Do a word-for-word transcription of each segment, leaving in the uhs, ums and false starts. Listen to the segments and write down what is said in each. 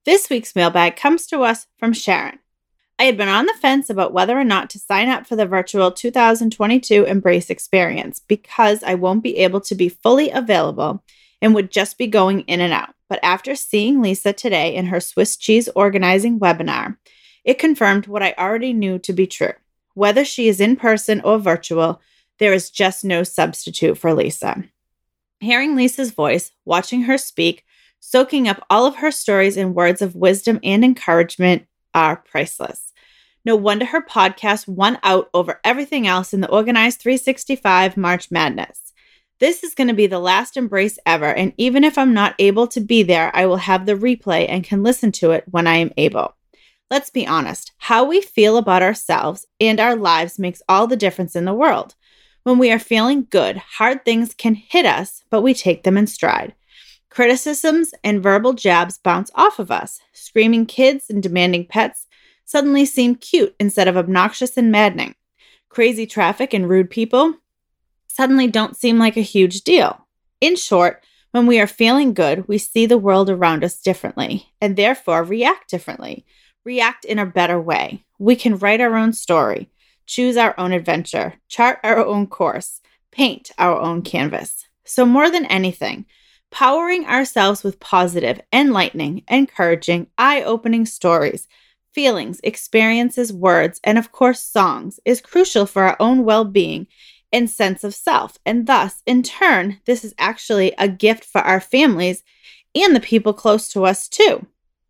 This week's mailbag comes to us from Sharon. I had been on the fence about whether or not to sign up for the virtual two thousand twenty-two Embrace experience because I won't be able to be fully available and would just be going in and out. But after seeing Lisa today in her Swiss cheese organizing webinar, it confirmed what I already knew to be true. Whether she is in person or virtual, there is just no substitute for Lisa. Hearing Lisa's voice, watching her speak, soaking up all of her stories and words of wisdom and encouragement are priceless. No wonder her podcast won out over everything else in the Organized three sixty-five March Madness. This is going to be the last Embrace ever, and even if I'm not able to be there, I will have the replay and can listen to it when I am able. Let's be honest, how we feel about ourselves and our lives makes all the difference in the world. When we are feeling good, hard things can hit us, but we take them in stride. Criticisms and verbal jabs bounce off of us. Screaming kids and demanding pets suddenly seem cute instead of obnoxious and maddening. Crazy traffic and rude people suddenly don't seem like a huge deal. In short, when we are feeling good, we see the world around us differently and therefore react differently, react in a better way. We can write our own story, choose our own adventure, chart our own course, paint our own canvas. So more than anything, powering ourselves with positive, enlightening, encouraging, eye-opening stories, feelings, experiences, words, and of course songs is crucial for our own well-being and sense of self. And thus, in turn, this is actually a gift for our families and the people close to us too.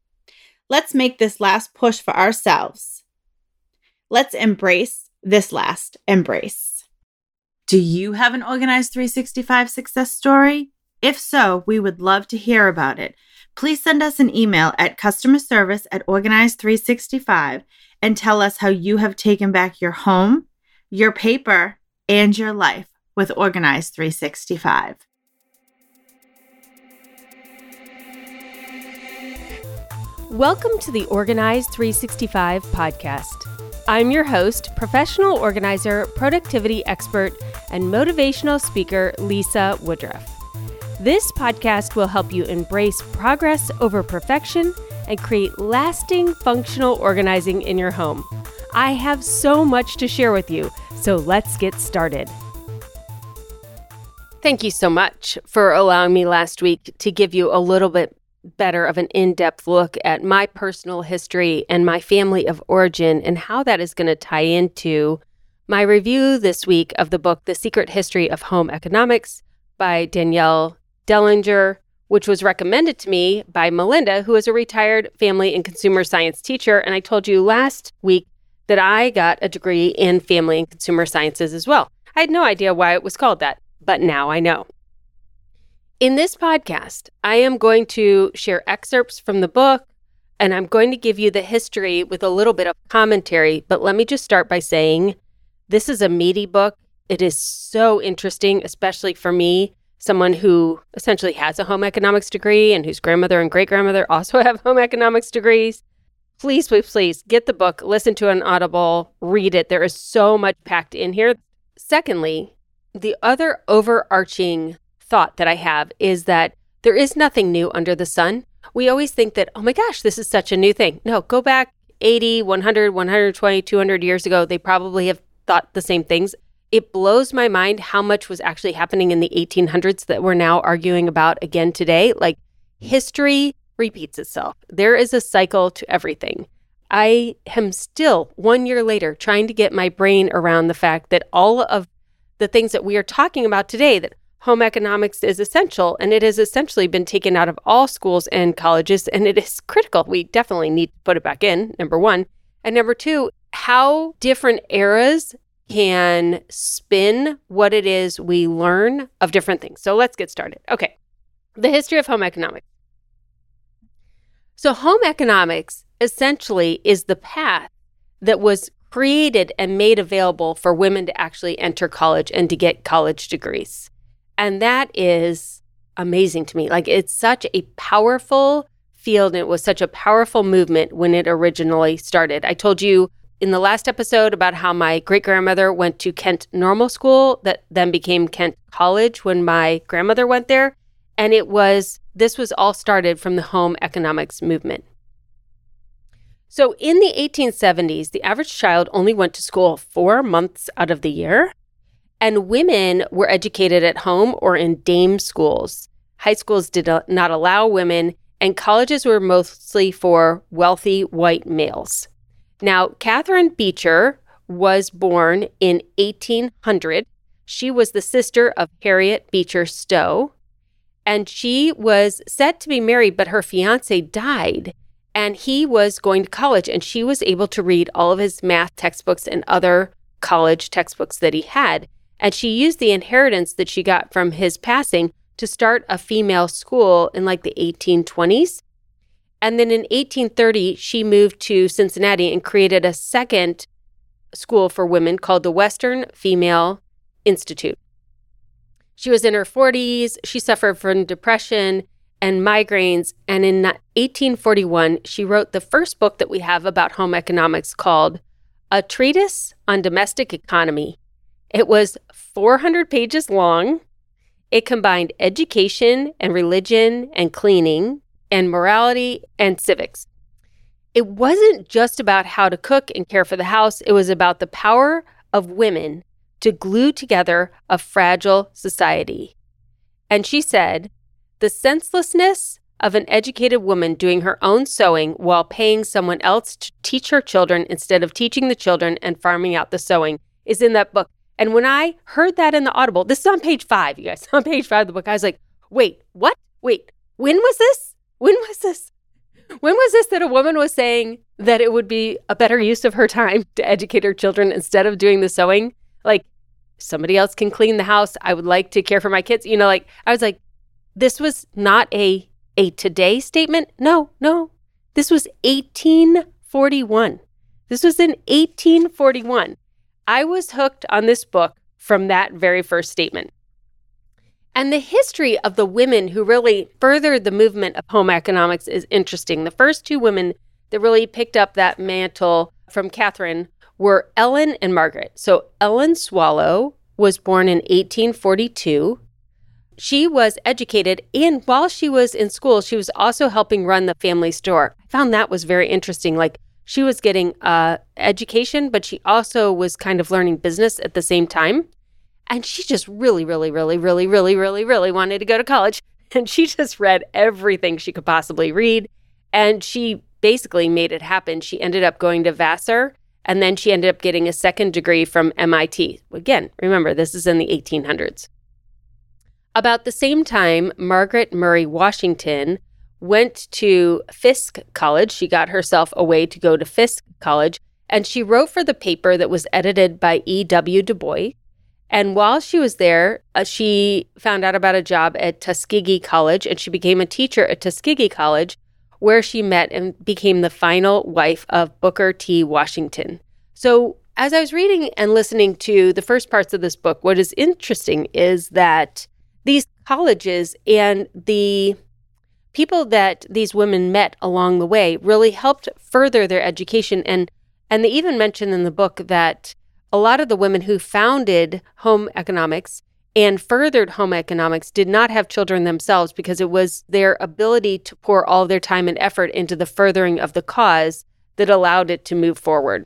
Let's make this last push for ourselves. Let's embrace this last embrace. Do you have an Organized three sixty-five success story? If so, we would love to hear about it. Please send us an email at customer service at organized three sixty-five and tell us how you have taken back your home, your paper, and your life with Organized three sixty-five. Welcome to the Organized three sixty-five podcast. I'm your host, professional organizer, productivity expert, and motivational speaker, Lisa Woodruff. This podcast will help you embrace progress over perfection and create lasting functional organizing in your home. I have so much to share with you, so let's get started. Thank you so much for allowing me last week to give you a little bit better of an in-depth look at my personal history and my family of origin and how that is going to tie into my review this week of the book, The Secret History of Home Economics by Danielle Dellinger, which was recommended to me by Melinda, who is a retired family and consumer science teacher. And I told you last week that I got a degree in family and consumer sciences as well. I had no idea why it was called that, but now I know. In this podcast, I am going to share excerpts from the book, and I'm going to give you the history with a little bit of commentary. But let me just start by saying this is a meaty book. It is so interesting, especially for me, someone who essentially has a home economics degree and whose grandmother and great-grandmother also have home economics degrees. Please, please, please get the book, listen to it on Audible, read it. There is so much packed in here. Secondly, the other overarching thought that I have is that there is nothing new under the sun. We always think that, oh my gosh, this is such a new thing. No, go back eighty, one hundred, one hundred twenty, two hundred years ago. They probably have thought the same things. It blows my mind how much was actually happening in the eighteen hundreds that we're now arguing about again today. Like, history repeats itself. There is a cycle to everything. I am still, one year later, trying to get my brain around the fact that all of the things that we are talking about today, that home economics is essential, and it has essentially been taken out of all schools and colleges, and it is critical. We definitely need to put it back in, number one. And number two, how different eras can spin what it is we learn of different things. So let's get started. Okay, the history of home economics. So home economics essentially is the path that was created and made available for women to actually enter college and to get college degrees. And that is amazing to me. Like, it's such a powerful field, and it was such a powerful movement when it originally started. I told you in the last episode about how my great-grandmother went to Kent Normal School that then became Kent College when my grandmother went there. And it was, this was all started from the home economics movement. So in the eighteen seventies, the average child only went to school four months out of the year, and women were educated at home or in dame schools. High schools did not allow women, and colleges were mostly for wealthy white males. Now, Catherine Beecher was born in eighteen hundred. She was the sister of Harriet Beecher Stowe, and she was set to be married, but her fiance died, and he was going to college, and she was able to read all of his math textbooks and other college textbooks that he had. And she used the inheritance that she got from his passing to start a female school in like the eighteen twenties. And then in eighteen thirty, she moved to Cincinnati and created a second school for women called the Western Female Institute. She was in her forties. She suffered from depression and migraines. And in eighteen forty-one, she wrote the first book that we have about home economics called A Treatise on Domestic Economy. It was four hundred pages long. It combined education and religion and cleaning and morality and civics. It wasn't just about how to cook and care for the house. It was about the power of women to glue together a fragile society. And she said, the senselessness of an educated woman doing her own sewing while paying someone else to teach her children instead of teaching the children and farming out the sewing is in that book. And when I heard that in the Audible, this is on page five, you guys, on page five of the book, I was like, wait, what? Wait, when was this? When was this? When was this that a woman was saying that it would be a better use of her time to educate her children instead of doing the sewing? Like, somebody else can clean the house. I would like to care for my kids. You know, like, I was like, this was not a, a today statement. No, no. This was eighteen forty-one. This was in eighteen forty-one. I was hooked on this book from that very first statement. And the history of the women who really furthered the movement of home economics is interesting. The first two women that really picked up that mantle from Catherine were Ellen and Margaret. So Ellen Swallow was born in eighteen forty-two. She was educated, and while she was in school, she was also helping run the family store. I found that was very interesting. Like, she was getting uh, education, but she also was kind of learning business at the same time. And she just really, really, really, really, really, really, really wanted to go to college. And she just read everything she could possibly read. And she basically made it happen. She ended up going to Vassar, and then she ended up getting a second degree from M I T. Again, remember, this is in the eighteen hundreds. About the same time, Margaret Murray Washington went to Fisk College. She got herself a way to go to Fisk College, and she wrote for the paper that was edited by E W Du Bois. And while she was there, uh, she found out about a job at Tuskegee College, and she became a teacher at Tuskegee College, where she met and became the final wife of Booker T. Washington. So as I was reading and listening to the first parts of this book, what is interesting is that these colleges and the people that these women met along the way really helped further their education. And, and they even mention in the book that a lot of the women who founded home economics and furthered home economics did not have children themselves because it was their ability to pour all their time and effort into the furthering of the cause that allowed it to move forward.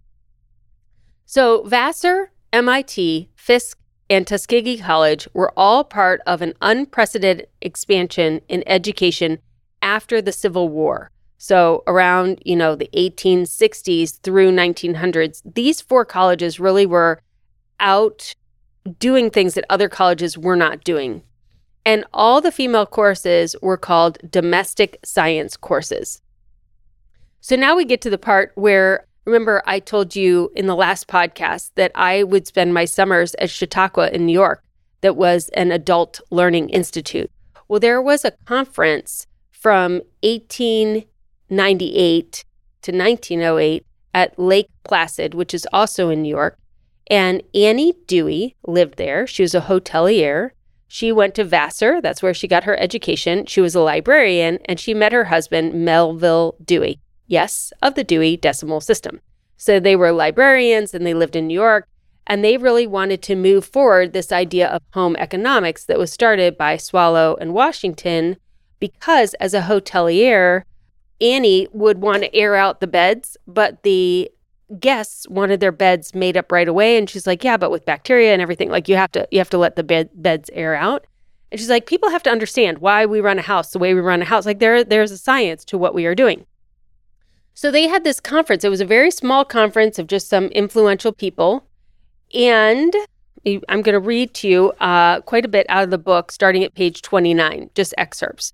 So Vassar, M I T, Fisk, and Tuskegee College were all part of an unprecedented expansion in education after the Civil War. So around, you know, the eighteen sixties through nineteen hundreds, these four colleges really were out doing things that other colleges were not doing. And all the female courses were called domestic science courses. So now we get to the part where, remember, I told you in the last podcast that I would spend my summers at Chautauqua in New York that was an adult learning institute. Well, there was a conference from eighteen ninety-eight to nineteen oh eight at Lake Placid, which is also in New York. And Annie Dewey lived there. She was a hotelier. She went to Vassar. That's where she got her education. She was a librarian, and she met her husband, Melville Dewey. Yes, of the Dewey Decimal System. So they were librarians, and they lived in New York, and they really wanted to move forward this idea of home economics that was started by Swallow and Washington, because as a hotelier, Annie would want to air out the beds, but the guests wanted their beds made up right away. And she's like, yeah, but with bacteria and everything, like you have to you have to let the bed, beds air out. And she's like, people have to understand why we run a house the way we run a house. Like there, there's a science to what we are doing. So they had this conference. It was a very small conference of just some influential people. And I'm going to read to you uh, quite a bit out of the book, starting at page twenty-nine, just excerpts.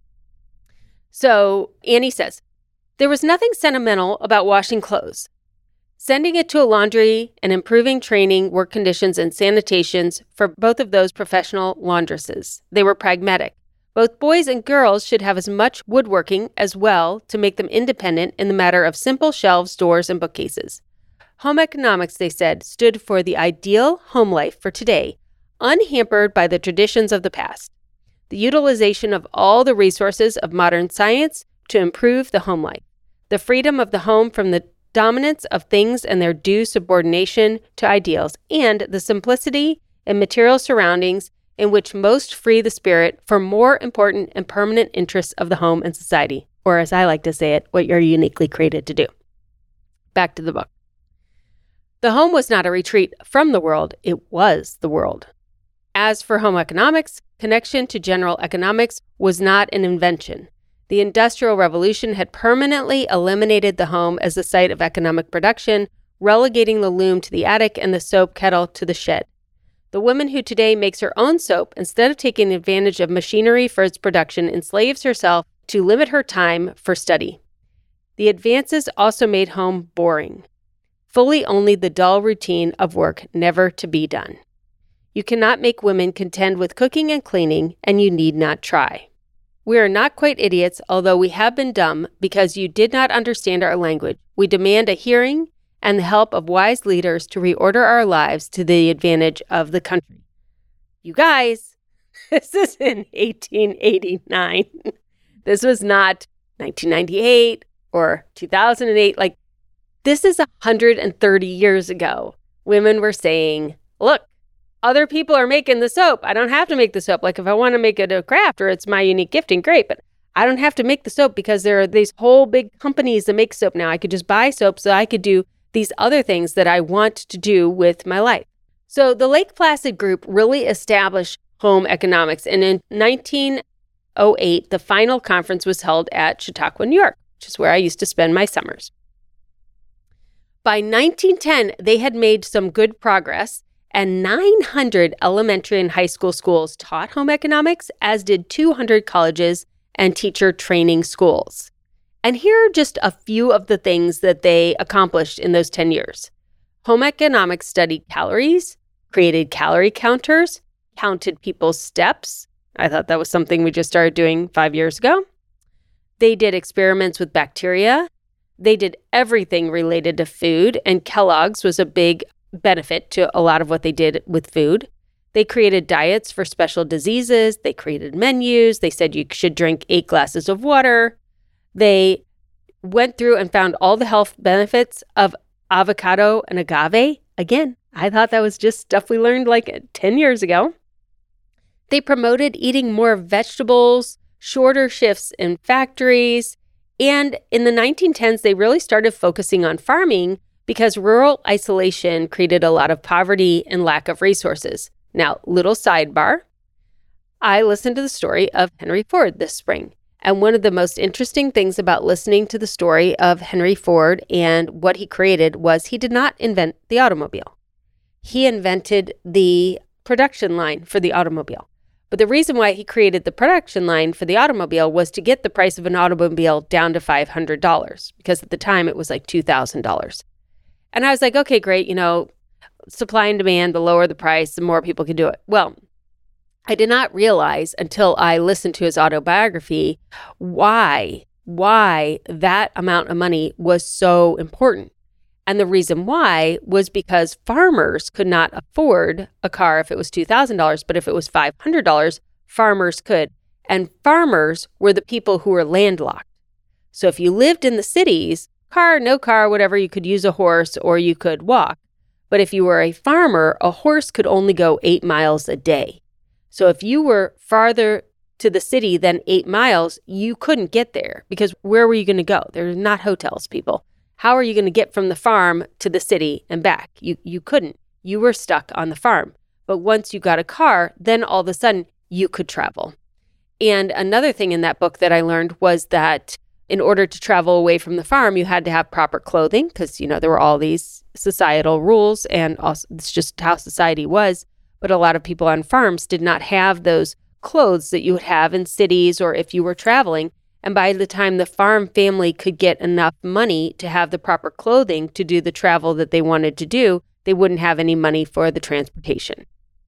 So Annie says, there was nothing sentimental about washing clothes. Sending it to a laundry and improving training, work conditions, and sanitations for both of those professional laundresses. They were pragmatic. Both boys and girls should have as much woodworking as well to make them independent in the matter of simple shelves, doors, and bookcases. Home economics, they said, stood for the ideal home life for today, unhampered by the traditions of the past. The utilization of all the resources of modern science to improve the home life. The freedom of the home from the dominance of things and their due subordination to ideals, and the simplicity and material surroundings in which most free the spirit for more important and permanent interests of the home and society, or as I like to say it, what you're uniquely created to do. Back to the book. The home was not a retreat from the world, it was the world. As for home economics, connection to general economics was not an invention. The Industrial Revolution had permanently eliminated the home as the site of economic production, relegating the loom to the attic and the soap kettle to the shed. The woman who today makes her own soap, instead of taking advantage of machinery for its production, enslaves herself to limit her time for study. The advances also made home boring. Fully only the dull routine of work never to be done. You cannot make women contend with cooking and cleaning, and you need not try. We are not quite idiots, although we have been dumb because you did not understand our language. We demand a hearing and the help of wise leaders to reorder our lives to the advantage of the country. You guys, this is in eighteen eighty-nine. This was not nineteen ninety-eight or two thousand eight. Like, this is one hundred thirty years ago. Women were saying, look, other people are making the soap. I don't have to make the soap. Like if I want to make it a craft or it's my unique gifting, great. But I don't have to make the soap because there are these whole big companies that make soap now. I could just buy soap so I could do these other things that I want to do with my life. So the Lake Placid Group really established home economics. And in nineteen oh eight, the final conference was held at Chautauqua, New York, which is where I used to spend my summers. By nineteen ten, they had made some good progress. And nine hundred elementary and high school schools taught home economics, as did two hundred colleges and teacher training schools. And here are just a few of the things that they accomplished in those ten years. Home economics studied calories, created calorie counters, counted people's steps. I thought that was something we just started doing five years ago. They did experiments with bacteria. They did everything related to food, and Kellogg's was a big benefit to a lot of what they did with food. They created diets for special diseases. They created menus. They said you should drink eight glasses of water. They went through and found all the health benefits of avocado and agave. Again, I thought that was just stuff we learned like ten years ago. They promoted eating more vegetables, shorter shifts in factories. And in the nineteen tens, they really started focusing on farming because rural isolation created a lot of poverty and lack of resources. Now, little sidebar, I listened to the story of Henry Ford this spring. And one of the most interesting things about listening to the story of Henry Ford and what he created was he did not invent the automobile. He invented the production line for the automobile. But the reason why he created the production line for the automobile was to get the price of an automobile down to five hundred dollars, because at the time it was like two thousand dollars. And I was like, okay, great, you know, supply and demand, the lower the price, the more people can do it. Well, I did not realize until I listened to his autobiography why, why that amount of money was so important. And the reason why was because farmers could not afford a car if it was two thousand dollars, but if it was five hundred dollars, farmers could. And farmers were the people who were landlocked. So if you lived in the cities, car, no car, whatever, you could use a horse or you could walk. But if you were a farmer, a horse could only go eight miles a day. So if you were farther to the city than eight miles, you couldn't get there because where were you going to go? There's not hotels, people. How are you going to get from the farm to the city and back? You you couldn't. You were stuck on the farm. But once you got a car, then all of a sudden you could travel. And another thing in that book that I learned was that in order to travel away from the farm, you had to have proper clothing because, you know, there were all these societal rules and also it's just how society was. But a lot of people on farms did not have those clothes that you would have in cities or if you were traveling. And by the time the farm family could get enough money to have the proper clothing to do the travel that they wanted to do, they wouldn't have any money for the transportation.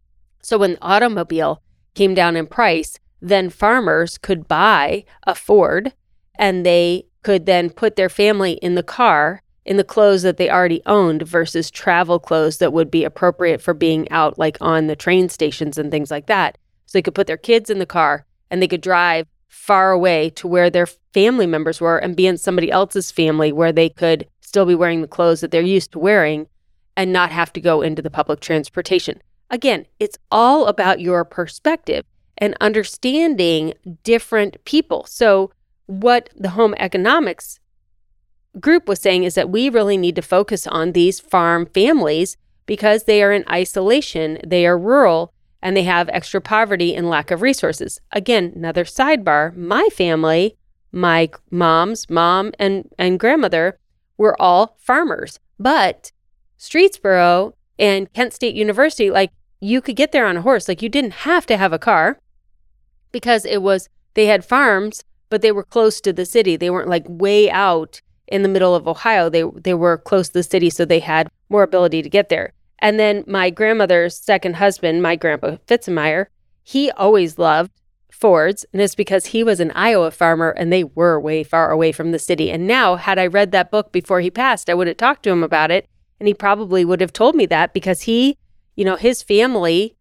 So when the automobile came down in price, then farmers could buy a Ford and they could then put their family in the car in the clothes that they already owned versus travel clothes that would be appropriate for being out like on the train stations and things like that. So they could put their kids in the car and they could drive far away to where their family members were and be in somebody else's family where they could still be wearing the clothes that they're used to wearing and not have to go into the public transportation. Again, it's all about your perspective and understanding different people. So what the home economics group was saying is that we really need to focus on these farm families because they are in isolation, they are rural, and they have extra poverty and lack of resources. Again, another sidebar, my family, my mom's mom and, and grandmother were all farmers. But Streetsboro and Kent State University, like you could get there on a horse. Like you didn't have to have a car because it was, they had farms, but they were close to the city. They weren't like way out in the middle of Ohio. They they were close to the city, so they had more ability to get there. And then my grandmother's second husband, my grandpa Fitzenmeyer, he always loved Fords, and it's because he was an Iowa farmer, and they were way far away from the city. And now, had I read that book before he passed, I would have talked to him about it, and he probably would have told me that because he, you know, his family,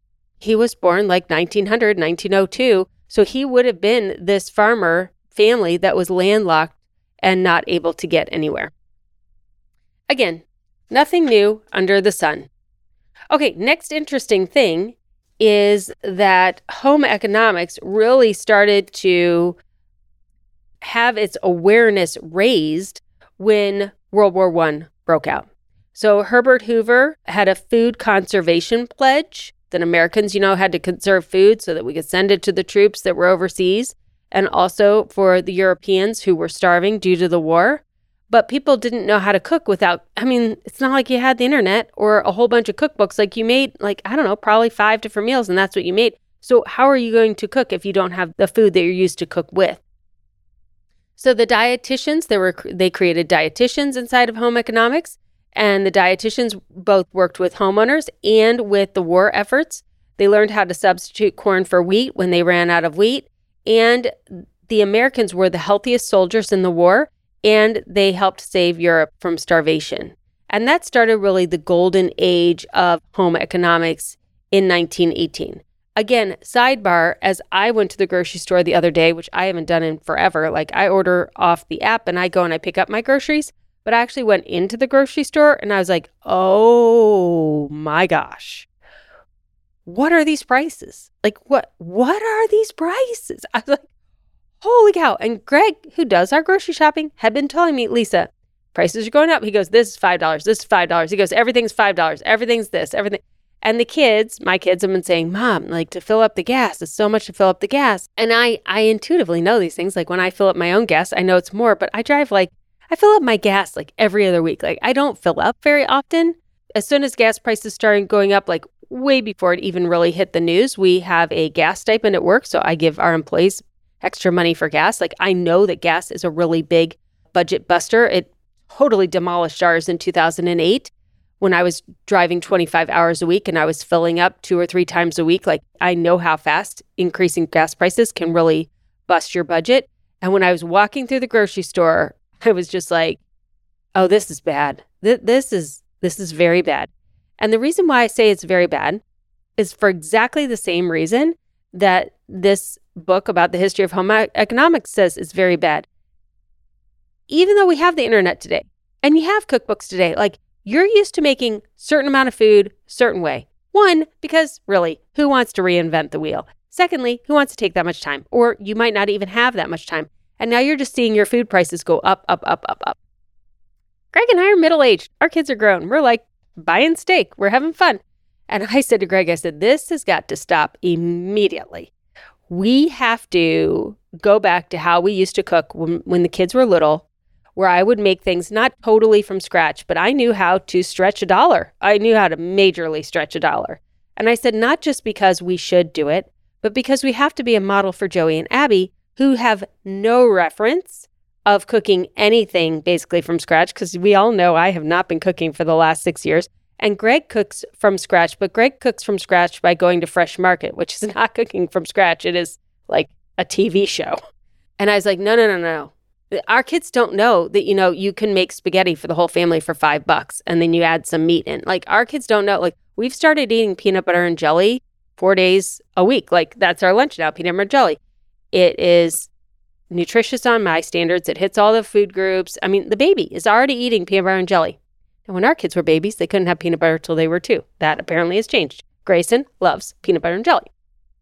he was born like nineteen hundred, nineteen oh two, so he would have been this farmer family that was landlocked and not able to get anywhere. Again, nothing new under the sun. Okay, next interesting thing is that home economics really started to have its awareness raised when World War One broke out. So Herbert Hoover had a food conservation pledge that Americans, you know, had to conserve food so that we could send it to the troops that were overseas and also for the Europeans who were starving due to the war. But people didn't know how to cook without, I mean, it's not like you had the internet or a whole bunch of cookbooks. Like you made, like, I don't know, probably five different meals and that's what you made. So how are you going to cook if you don't have the food that you're used to cook with? So the dietitians, they were they created dietitians inside of home economics, and the dietitians both worked with homeowners and with the war efforts. They learned how to substitute corn for wheat when they ran out of wheat, and the Americans were the healthiest soldiers in the war, and they helped save Europe from starvation. And that started really the golden age of home economics in nineteen eighteen. Again, sidebar, as I went to the grocery store the other day, which I haven't done in forever, like I order off the app and I go and I pick up my groceries, but I actually went into the grocery store and I was like, oh my gosh, what are these prices? Like what, what are these prices? I was like, holy cow. And Greg, who does our grocery shopping, had been telling me, Lisa, prices are going up. He goes, this is five dollars, this is five dollars. He goes, everything's five dollars, everything's this, everything. And the kids, my kids have been saying, Mom, like to fill up the gas, it's so much to fill up the gas. And I, I intuitively know these things. Like when I fill up my own gas, I know it's more, but I drive like, I fill up my gas like every other week. Like I don't fill up very often. As soon as gas prices started going up, like way before it even really hit the news, we have a gas stipend at work. So I give our employees extra money for gas. Like I know that gas is a really big budget buster. It totally demolished ours in two thousand eight. When I was driving twenty-five hours a week and I was filling up two or three times a week. Like I know how fast increasing gas prices can really bust your budget. And when I was walking through the grocery store, I was just like, oh, this is bad. Th- this is this is very bad. And the reason why I say it's very bad is for exactly the same reason that this book about the history of home economics says it's very bad. Even though we have the internet today and you have cookbooks today, like you're used to making certain amount of food, certain way. One, because really, who wants to reinvent the wheel? Secondly, who wants to take that much time? Or you might not even have that much time. And now you're just seeing your food prices go up, up, up, up, up. Greg and I are middle-aged. Our kids are grown. We're like buying steak. We're having fun. And I said to Greg, I said, this has got to stop immediately. We have to go back to how we used to cook when, when the kids were little, where I would make things not totally from scratch, but I knew how to stretch a dollar. I knew how to majorly stretch a dollar. And I said, not just because we should do it, but because we have to be a model for Joey and Abby, who have no reference of cooking anything basically from scratch, because we all know I have not been cooking for the last six years. And Greg cooks from scratch, but Greg cooks from scratch by going to Fresh Market, which is not cooking from scratch. It is like a T V show. And I was like, no, no, no, no. Our kids don't know that, you know, you can make spaghetti for the whole family for five bucks and then you add some meat in. Like, our kids don't know. Like, we've started eating peanut butter and jelly four days a week. Like, that's our lunch now, peanut butter and jelly. It is nutritious on my standards. It hits all the food groups. I mean, the baby is already eating peanut butter and jelly. And when our kids were babies, they couldn't have peanut butter till they were two. That apparently has changed. Grayson loves peanut butter and jelly.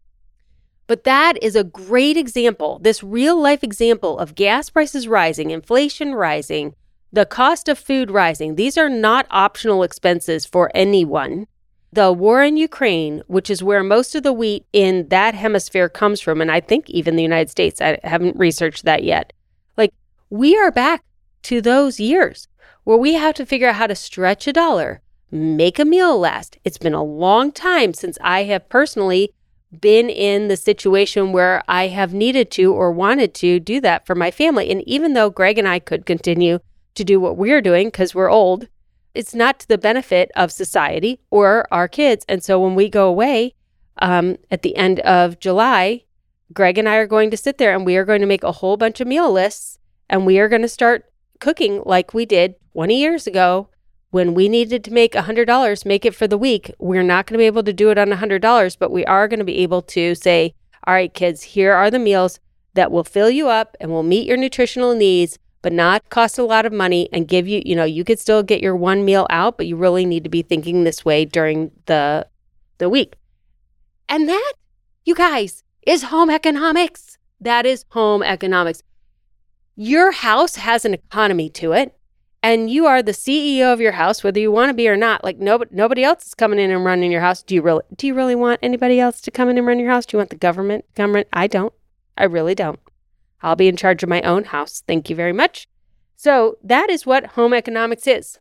But that is a great example, this real life example of gas prices rising, inflation rising, the cost of food rising. These are not optional expenses for anyone. The war in Ukraine, which is where most of the wheat in that hemisphere comes from, and I think even the United States, I haven't researched that yet. Like, we are back to those years where we have to figure out how to stretch a dollar, make a meal last. It's been a long time since I have personally been in the situation where I have needed to or wanted to do that for my family. And even though Greg and I could continue to do what we're doing because we're old, it's not to the benefit of society or our kids. And so when we go away um, at the end of July, Greg and I are going to sit there and we are going to make a whole bunch of meal lists, and we are going to start cooking like we did twenty years ago when we needed to make one hundred dollars, make it for the week. We're not going to be able to do it on one hundred dollars, but we are going to be able to say, all right, kids, here are the meals that will fill you up and will meet your nutritional needs, but not cost a lot of money and give you, you know, you could still get your one meal out, but you really need to be thinking this way during the, the week. And that, you guys, is home economics. That is home economics. Your house has an economy to it, and you are the C E O of your house, whether you want to be or not. Like, nobody, nobody else is coming in and running your house. Do you really, do you really want anybody else to come in and run your house? Do you want the government to come run? I don't. I really don't. I'll be in charge of my own house. Thank you very much. So that is what home economics is.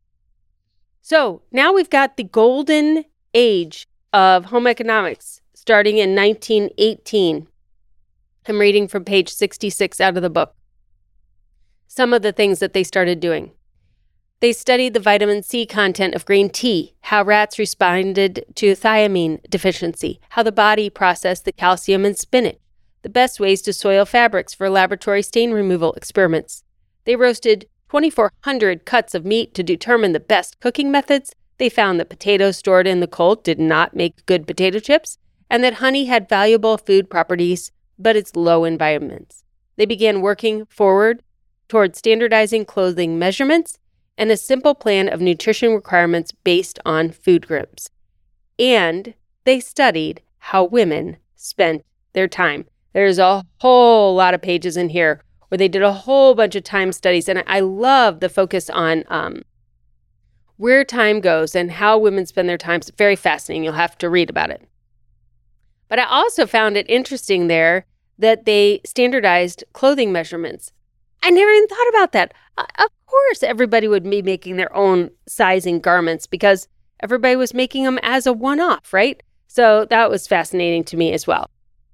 So now we've got the golden age of home economics starting in nineteen eighteen. I'm reading from page sixty-six out of the book. Some of the things that they started doing. They studied the vitamin C content of green tea, how rats responded to thiamine deficiency, how the body processed the calcium in spinach, the best ways to soil fabrics for laboratory stain removal experiments. They roasted twenty-four hundred cuts of meat to determine the best cooking methods. They found that potatoes stored in the cold did not make good potato chips, and that honey had valuable food properties, but it's low in vitamins. They began working forward toward standardizing clothing measurements and a simple plan of nutrition requirements based on food groups. And they studied how women spent their time. There's a whole lot of pages in here where they did a whole bunch of time studies. And I love the focus on um, where time goes and how women spend their time. It's very fascinating. You'll have to read about it. But I also found it interesting there that they standardized clothing measurements. I never even thought about that. Uh, of course, everybody would be making their own sizing garments because everybody was making them as a one-off, right? So that was fascinating to me as well.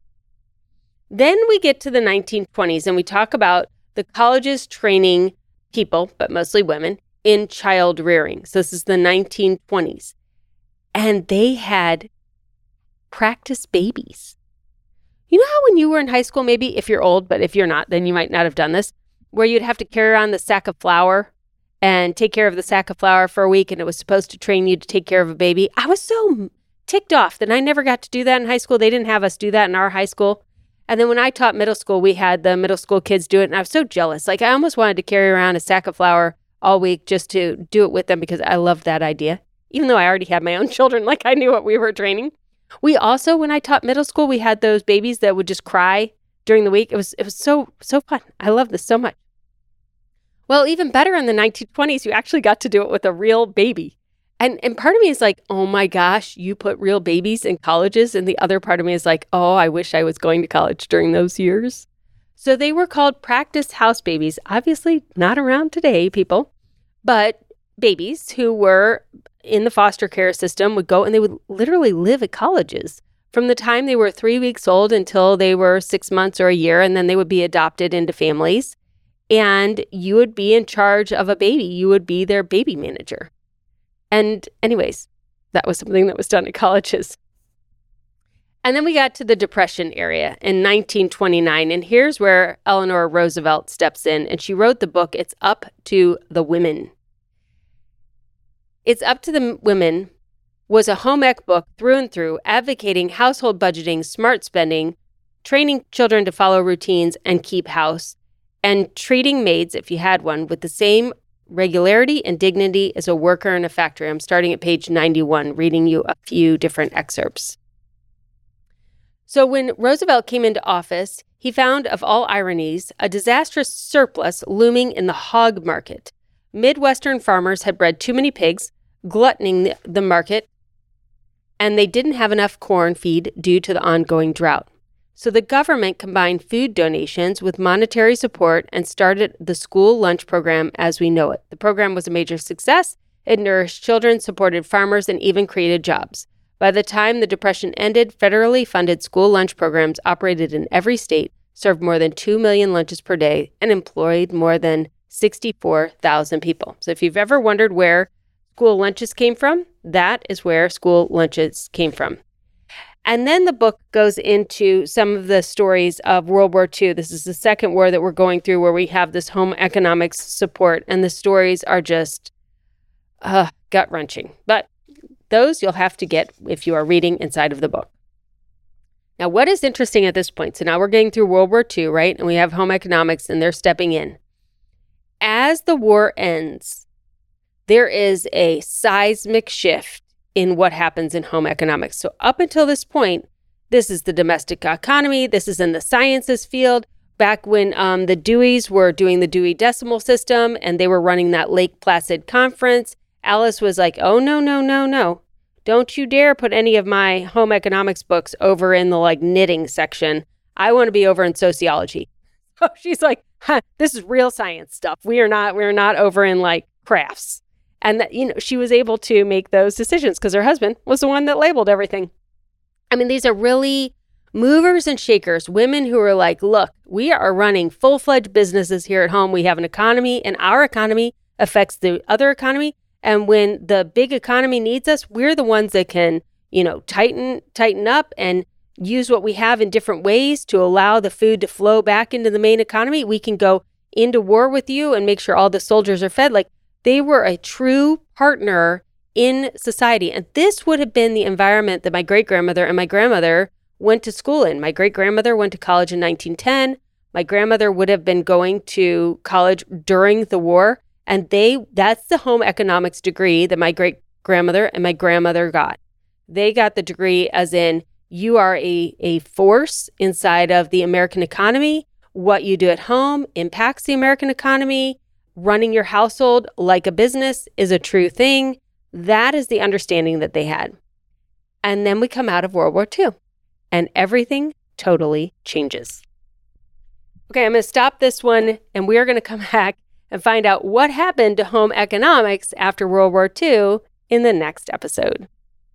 Then we get to the nineteen twenties and we talk about the colleges training people, but mostly women, in child rearing. So this is the nineteen twenties. And they had practice babies. You know how when you were in high school, maybe if you're old, but if you're not, then you might not have done this, where you'd have to carry around the sack of flour and take care of the sack of flour for a week, and it was supposed to train you to take care of a baby. I was so ticked off that I never got to do that in high school. They didn't have us do that in our high school. And then when I taught middle school, we had the middle school kids do it, and I was so jealous. Like, I almost wanted to carry around a sack of flour all week just to do it with them because I loved that idea, even though I already had my own children. Like, I knew what we were training. We also, when I taught middle school, we had those babies that would just cry during the week. It was it was so, so fun. I love this so much. Well, even better, in the nineteen twenties, you actually got to do it with a real baby. And and part of me is like, oh my gosh, you put real babies in colleges. And the other part of me is like, oh, I wish I was going to college during those years. So they were called practice house babies. Obviously not around today, people, but babies who were in the foster care system would go and they would literally live at colleges from the time they were three weeks old until they were six months or a year. And then they would be adopted into families. And you would be in charge of a baby. You would be their baby manager. And anyways, that was something that was done at colleges. And then we got to the Depression era in nineteen twenty-nine. And here's where Eleanor Roosevelt steps in. And she wrote the book, It's Up to the Women. It's Up to the Women was a home ec book through and through, advocating household budgeting, smart spending, training children to follow routines and keep house, and treating maids, if you had one, with the same regularity and dignity as a worker in a factory. I'm starting at page ninety-one, reading you a few different excerpts. So when Roosevelt came into office, he found, of all ironies, a disastrous surplus looming in the hog market. Midwestern farmers had bred too many pigs, gluttoning the, the market, and they didn't have enough corn feed due to the ongoing drought. So the government combined food donations with monetary support and started the school lunch program as we know it. The program was a major success. It nourished children, supported farmers, and even created jobs. By the time the Depression ended, federally funded school lunch programs operated in every state, served more than two million lunches per day, and employed more than sixty-four thousand people. So if you've ever wondered where school lunches came from, that is where school lunches came from. And then the book goes into some of the stories of World War Two. This is the second war that we're going through where we have this home economics support, and the stories are just uh, gut-wrenching. But those you'll have to get if you are reading inside of the book. Now, what is interesting at this point, so now we're getting through World War Two, right? And we have home economics, and they're stepping in. As the war ends, there is a seismic shift in what happens in home economics. So up until this point, this is the domestic economy. This is in the sciences field. Back when um, the Deweys were doing the Dewey Decimal System and they were running that Lake Placid conference, Alice was like, oh, no, no, no, no. Don't you dare put any of my home economics books over in the like knitting section. I want to be over in sociology. So she's like, huh, this is real science stuff. We are not, we're not over in like crafts. And that, you know, she was able to make those decisions because her husband was the one that labeled everything. I mean, these are really movers and shakers, women who are like, look, we are running full-fledged businesses here at home. We have an economy, and our economy affects the other economy. And when the big economy needs us, we're the ones that can, you know, tighten, tighten up and use what we have in different ways to allow the food to flow back into the main economy. We can go into war with you and make sure all the soldiers are fed. Like, they were a true partner in society. And this would have been the environment that my great-grandmother and my grandmother went to school in. My great-grandmother went to college in nineteen ten. My grandmother would have been going to college during the war. And they that's the home economics degree that my great-grandmother and my grandmother got. They got the degree as in, you are a, a force inside of the American economy. What you do at home impacts the American economy. Running your household like a business is a true thing. That is the understanding that they had. And then we come out of World War Two, and everything totally changes. Okay, I'm going to stop this one, and we are going to come back and find out what happened to home economics after World War Two in the next episode.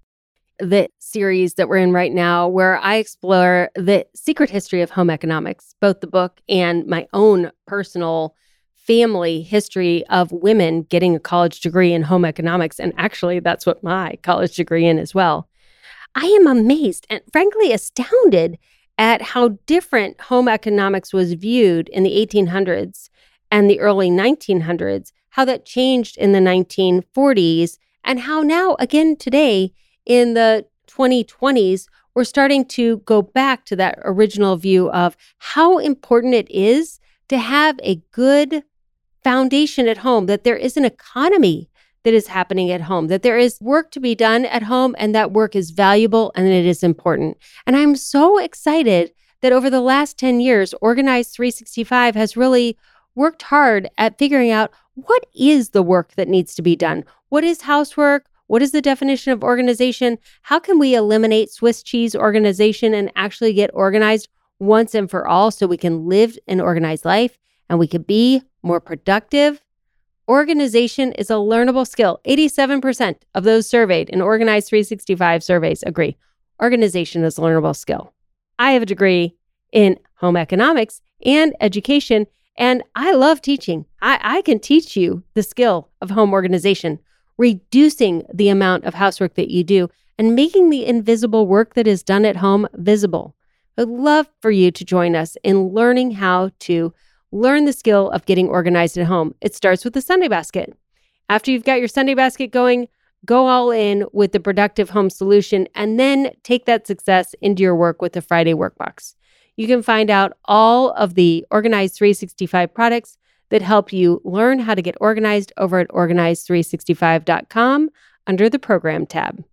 The series that we're in right now, where I explore the secret history of home economics, both the book and my own personal family history of women getting a college degree in home economics. And actually, that's what my college degree in as well. I am amazed and frankly astounded at how different home economics was viewed in the eighteen hundreds and the early nineteen hundreds, how that changed in the nineteen forties, and how now, again today, in the twenty twenties, we're starting to go back to that original view of how important it is to have a good foundation at home, that there is an economy that is happening at home, that there is work to be done at home and that work is valuable and it is important. And I'm so excited that over the last ten years, Organize three sixty-five has really worked hard at figuring out what is the work that needs to be done. What is housework? What is the definition of organization? How can we eliminate Swiss cheese organization and actually get organized once and for all so we can live an organized life and we can be more productive? Organization is a learnable skill. eighty-seven percent of those surveyed in Organize three sixty-five surveys agree. Organization is a learnable skill. I have a degree in home economics and education, and I love teaching. I, I can teach you the skill of home organization, reducing the amount of housework that you do, and making the invisible work that is done at home visible. I'd love for you to join us in learning how to learn the skill of getting organized at home. It starts with the Sunday basket. After you've got your Sunday basket going, go all in with the productive home solution and then take that success into your work with the Friday Workbox. You can find out all of the Organize three sixty-five products that help you learn how to get organized over at organize three sixty-five dot com under the Program tab.